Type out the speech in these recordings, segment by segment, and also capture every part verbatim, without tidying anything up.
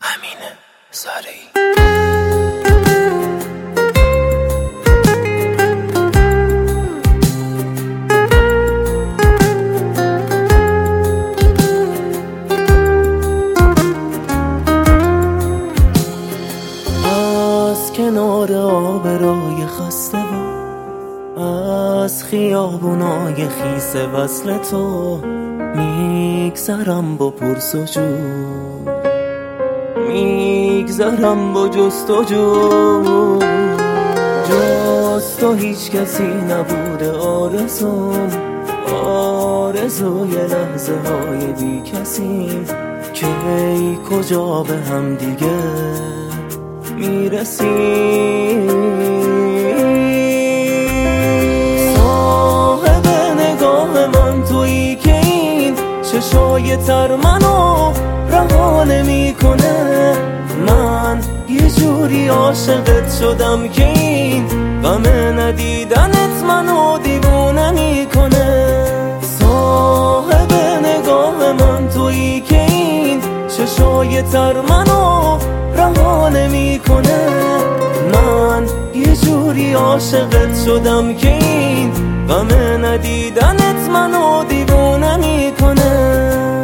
همینه زارعی. از کنار آب رای خسته و از خیابونای خیس وصل تو میگذرم با پرسجو، میگذرم با جستجو. جز تو هیچ کسی نبوده آرزوم، آرزوی لحظه های بی کسی که ای کجا به هم دیگه میرسی. صاحب نگاه من تویی که این چشای تر منو رها نمیکنه. من یه جوری عاشقت شدم که این غم ندیدنت منو دیوونه میکنه. صاحب نگاه من تویی که این چشای تر منو رها نمیکنه. من یه جوری عاشقت شدم که این غم ندیدنت منو دیوونه میکنه.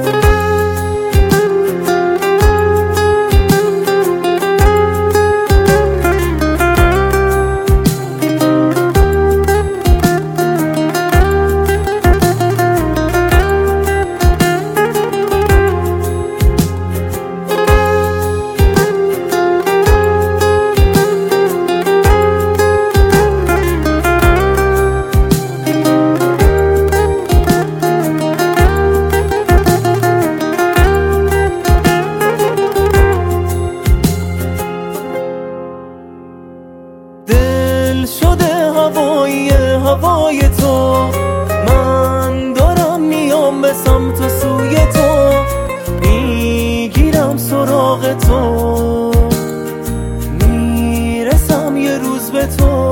دل شده هوای هوای تو، من دارم میام به سمت سوی تو، میگیرم سراغ تو، میرسم یه روز به تو.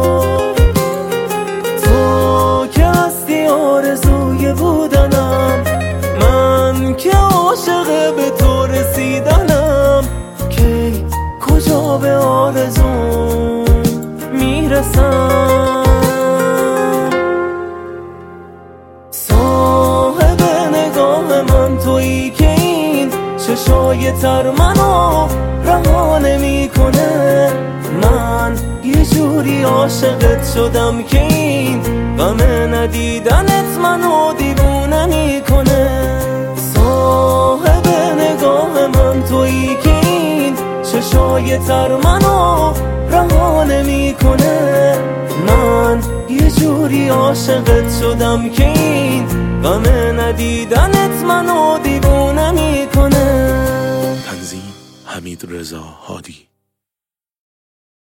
تو که هستی آرزوی بودنم، من که عاشق به تو رسیدنم. کی کجا به آرزوم میرسم. صاحب نگاه من تویی که این چشای تر منو رها نمیکنه. من یه جوری عاشقت شدم که این غم ندیدنت منو دیوونه میکنه. صاحب نگاه من تویی که این چشای تر منو رها نمیکنه. من یه جوری عاشقت شدم که این غم ندیدنت منو دیوونه میکنه. تنظیم حمید رضا هادی.